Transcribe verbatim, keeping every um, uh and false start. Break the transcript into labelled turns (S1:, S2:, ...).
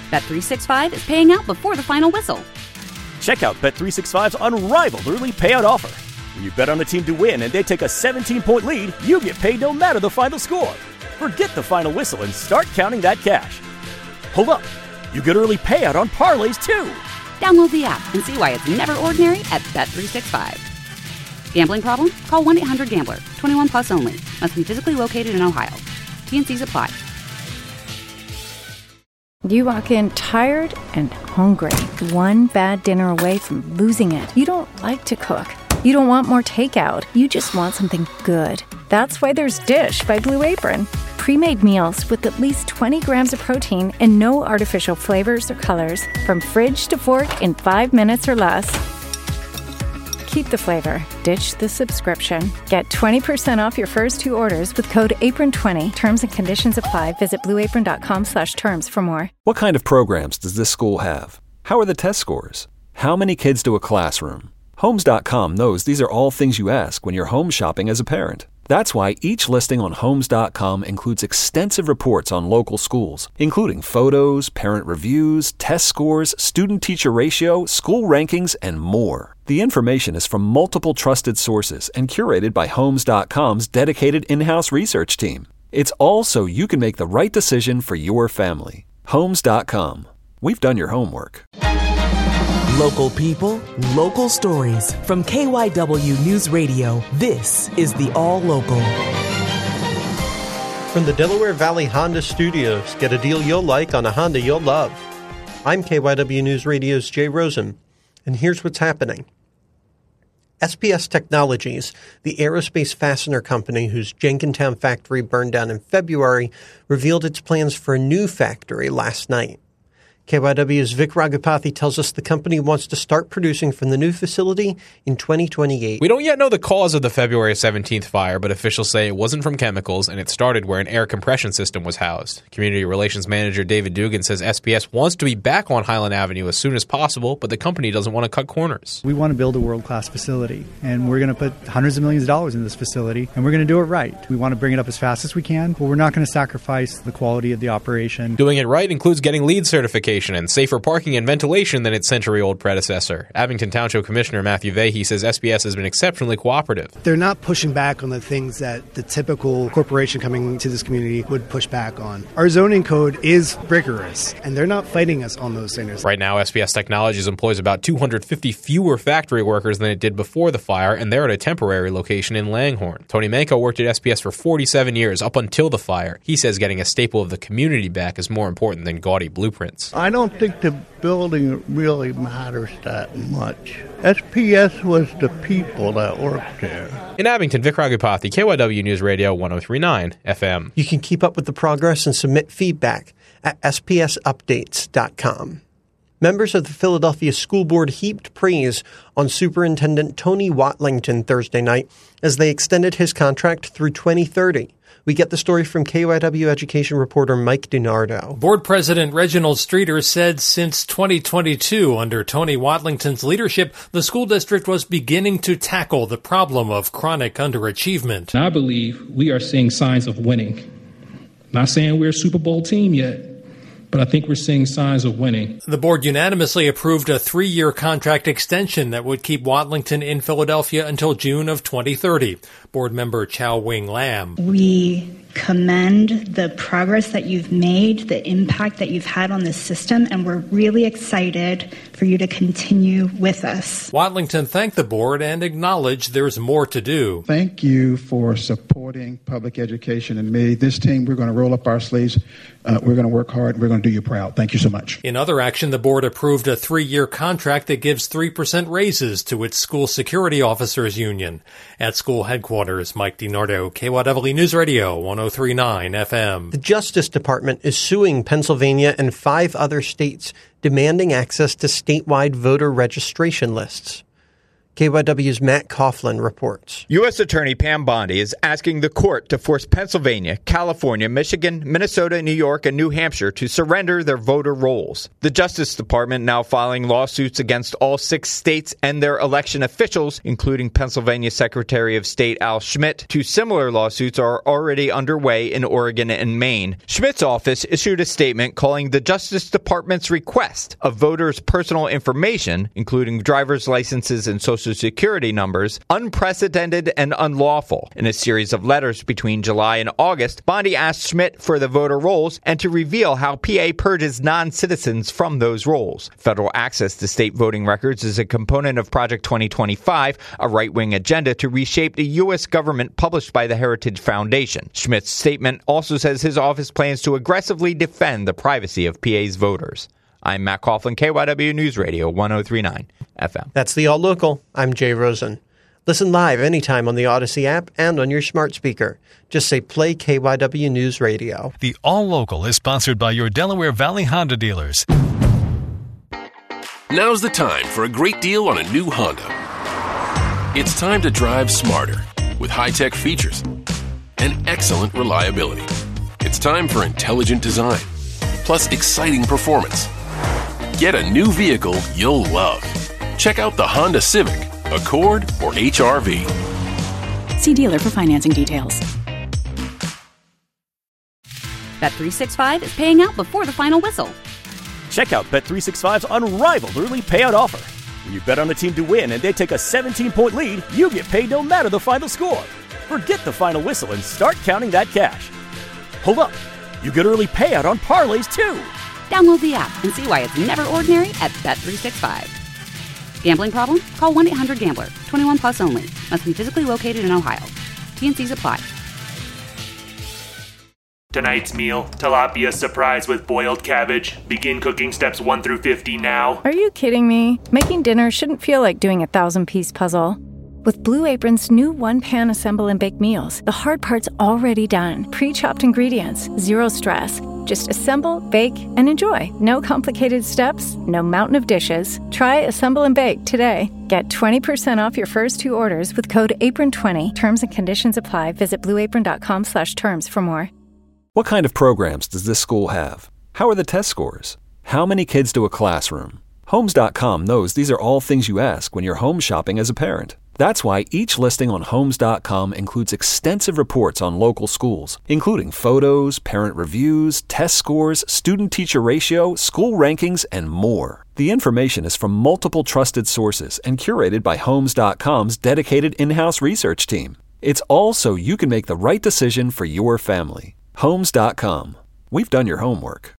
S1: Bet three sixty-five is paying out before the final whistle.
S2: Check out Bet three sixty-five's unrivaled early payout offer. When you bet on a team to win and they take a seventeen-point lead, you get paid no matter the final score. Forget the final whistle and start counting that cash. Hold up. You get early payout on parlays, too.
S1: Download the app and see why it's never ordinary at Bet three sixty-five. Gambling problem? Call one eight hundred gambler. twenty-one plus only. Must be physically located in Ohio. T N Cs apply.
S3: You walk in tired and hungry. One bad dinner away from losing it. You don't like to cook. You don't want more takeout. You just want something good. That's why there's Dish by Blue Apron. Pre-made meals with at least twenty grams of protein and no artificial flavors or colors. From fridge to fork in five minutes or less. Keep the flavor. Ditch the subscription. Get twenty percent off your first two orders with code apron twenty. Terms and conditions apply. Visit blueapron.com slash terms for more.
S4: What kind of programs does this school have? How are the test scores? How many kids do a classroom? Homes dot com knows these are all things you ask when you're home shopping as a parent. That's why each listing on Homes dot com includes extensive reports on local schools, including photos, parent reviews, test scores, student-teacher ratio, school rankings, and more. The information is from multiple trusted sources and curated by Homes dot com's dedicated in-house research team. It's all so you can make the right decision for your family. Homes dot com. We've done your homework.
S5: Local people, local stories. From K Y W News Radio, this is the All Local.
S6: From the Delaware Valley Honda Studios, get a deal you'll like on a Honda you'll love. I'm K Y W News Radio's Jay Rosen, and here's what's happening. S P S Technologies, the aerospace fastener company whose Jenkintown factory burned down in February, revealed its plans for a new factory last night. K Y W's Vic Raghupathi tells us the company wants to start producing from the new facility in twenty twenty-eight.
S7: We don't yet know the cause of the February seventeenth fire, but officials say it wasn't from chemicals, and it started where an air compression system was housed. Community Relations Manager David Dugan says S P S wants to be back on Highland Avenue as soon as possible, but the company doesn't want to cut corners.
S8: We want to build a world-class facility, and we're going to put hundreds of millions of dollars in this facility, and we're going to do it right. We want to bring it up as fast as we can, but we're not going to sacrifice the quality of the operation.
S7: Doing it right includes getting LEED certification and safer parking and ventilation than its century-old predecessor. Abington Township Commissioner Matthew Vahey says S P S has been exceptionally cooperative.
S9: They're not pushing back on the things that the typical corporation coming to this community would push back on. Our zoning code is rigorous, and they're not fighting us on those things.
S7: Right now, S P S Technologies employs about two hundred fifty fewer factory workers than it did before the fire, and they're at a temporary location in Langhorne. Tony Manco worked at S P S for forty-seven years, up until the fire. He says getting a staple of the community back is more important than gaudy blueprints.
S10: I don't think the building really matters that much. S P S was the people that worked there.
S7: In Abington, Vic Raghupathi, K Y W News Radio one oh three point nine F M.
S6: You can keep up with the progress and submit feedback at S P S updates dot com. Members of the Philadelphia School Board heaped praise on Superintendent Tony Watlington Thursday night as they extended his contract through twenty thirty. We get the story from K Y W education reporter Mike DiNardo.
S11: Board President Reginald Streeter said since twenty twenty-two, under Tony Watlington's leadership, the school district was beginning to tackle the problem of chronic underachievement.
S12: I believe we are seeing signs of winning. Not saying we're a Super Bowl team yet, but I think we're seeing signs of winning.
S11: The board unanimously approved a three-year contract extension that would keep Watlington in Philadelphia until June of twenty thirty. Board member Chow Wing Lam.
S13: We commend the progress that you've made, the impact that you've had on the system, and we're really excited for you to continue with us.
S11: Watlington thanked the board and acknowledged there's more to do.
S14: Thank you for supporting public education and me. This team, we're going to roll up our sleeves. Uh, we're going to work hard. We're going to do you proud. Thank you so much.
S11: In other action, the board approved a three-year contract that gives three percent raises to its school security officers union. At school headquarters, Mike DiNardo, K Y W News Radio, one oh three point nine F M.
S6: The Justice Department is suing Pennsylvania and five other states, demanding access to statewide voter registration lists. K Y W's Matt Coughlin reports.
S15: U S Attorney Pam Bondi is asking the court to force Pennsylvania, California, Michigan, Minnesota, New York, and New Hampshire to surrender their voter rolls. The Justice Department now filing lawsuits against all six states and their election officials, including Pennsylvania Secretary of State Al Schmidt. Two similar lawsuits are already underway in Oregon and Maine. Schmidt's office issued a statement calling the Justice Department's request of voters' personal information, including driver's licenses and social security numbers, unprecedented and unlawful. In a series of letters between July and August, Bondi asked Schmidt for the voter rolls and to reveal how P A purges non-citizens from those rolls. Federal access to state voting records is a component of Project twenty twenty-five, a right-wing agenda to reshape the U S government published by the Heritage Foundation. Schmidt's statement also says his office plans to aggressively defend the privacy of P A's voters. I'm Matt Coughlin, K Y W News Radio, one oh three point nine F M.
S6: That's the All Local. I'm Jay Rosen. Listen live anytime on the Odyssey app and on your smart speaker. Just say play K Y W News Radio.
S16: The All Local is sponsored by your Delaware Valley Honda dealers.
S17: Now's the time for a great deal on a new Honda. It's time to drive smarter with high-tech features and excellent reliability. It's time for intelligent design, plus exciting performance. Get a new vehicle you'll love. Check out the Honda Civic, Accord, or H R V.
S18: See dealer for financing details.
S1: Bet three sixty-five is paying out before the final whistle.
S2: Check out Bet three sixty-five's unrivaled early payout offer. When you bet on a team to win and they take a seventeen-point lead, you get paid no matter the final score. Forget the final whistle and start counting that cash. Hold up. You get early payout on parlays, too.
S1: Download the app and see why it's never ordinary at Bet three sixty-five. Gambling problem? Call one eight hundred gambler. twenty-one plus only. Must be physically located in Ohio. T N Cs apply.
S19: Tonight's meal, tilapia surprise with boiled cabbage. Begin cooking steps one through fifty now.
S3: Are you kidding me? Making dinner shouldn't feel like doing a thousand-piece puzzle. With Blue Apron's new one-pan assemble and bake meals, the hard part's already done. Pre-chopped ingredients, zero stress. Just assemble, bake, and enjoy. No complicated steps, no mountain of dishes. Try Assemble and Bake today. Get twenty percent off your first two orders with code apron twenty. Terms and conditions apply. Visit blueapron.com slash terms for more.
S4: What kind of programs does this school have? How are the test scores? How many kids do a classroom? Homes dot com knows these are all things you ask when you're home shopping as a parent. That's why each listing on Homes dot com includes extensive reports on local schools, including photos, parent reviews, test scores, student-teacher ratio, school rankings, and more. The information is from multiple trusted sources and curated by Homes dot com's dedicated in-house research team. It's all so you can make the right decision for your family. Homes dot com. We've done your homework.